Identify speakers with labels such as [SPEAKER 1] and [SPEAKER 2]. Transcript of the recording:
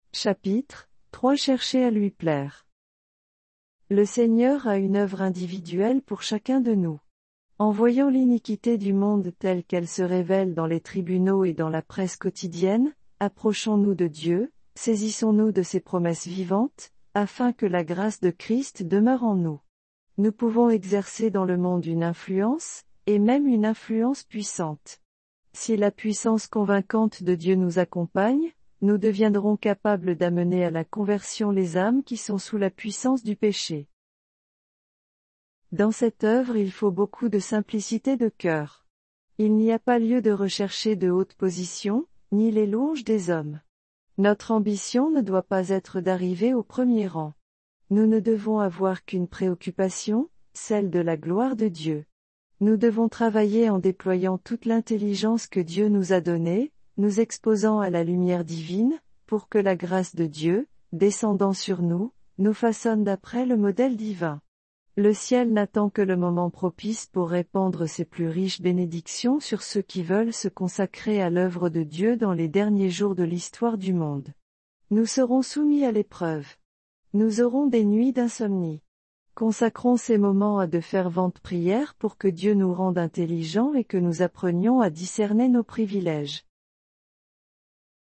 [SPEAKER 1] Chapitre 3. Chercher à lui plaire. Le Seigneur a une œuvre individuelle pour chacun de nous. En voyant l'iniquité du monde telle qu'elle se révèle dans les tribunaux et dans la presse quotidienne, approchons-nous de Dieu, saisissons-nous de ses promesses vivantes, afin que la grâce de Christ demeure en nous. Nous pouvons exercer dans le monde une influence, et même une influence puissante. Si la puissance convaincante de Dieu nous accompagne, nous deviendrons capables d'amener à la conversion les âmes qui sont sous la puissance du péché. Dans cette œuvre il faut beaucoup de simplicité de cœur. Il n'y a pas lieu de rechercher de hautes positions, ni les louanges des hommes. Notre ambition ne doit pas être d'arriver au premier rang. Nous ne devons avoir qu'une préoccupation, celle de la gloire de Dieu. Nous devons travailler en déployant toute l'intelligence que Dieu nous a donnée, nous exposant à la lumière divine, pour que la grâce de Dieu, descendant sur nous, nous façonne d'après le modèle divin. Le ciel n'attend que le moment propice pour répandre ses plus riches bénédictions sur ceux qui veulent se consacrer à l'œuvre de Dieu dans les derniers jours de l'histoire du monde. Nous serons soumis à l'épreuve. Nous aurons des nuits d'insomnie. Consacrons ces moments à de ferventes prières pour que Dieu nous rende intelligents et que nous apprenions à discerner nos privilèges.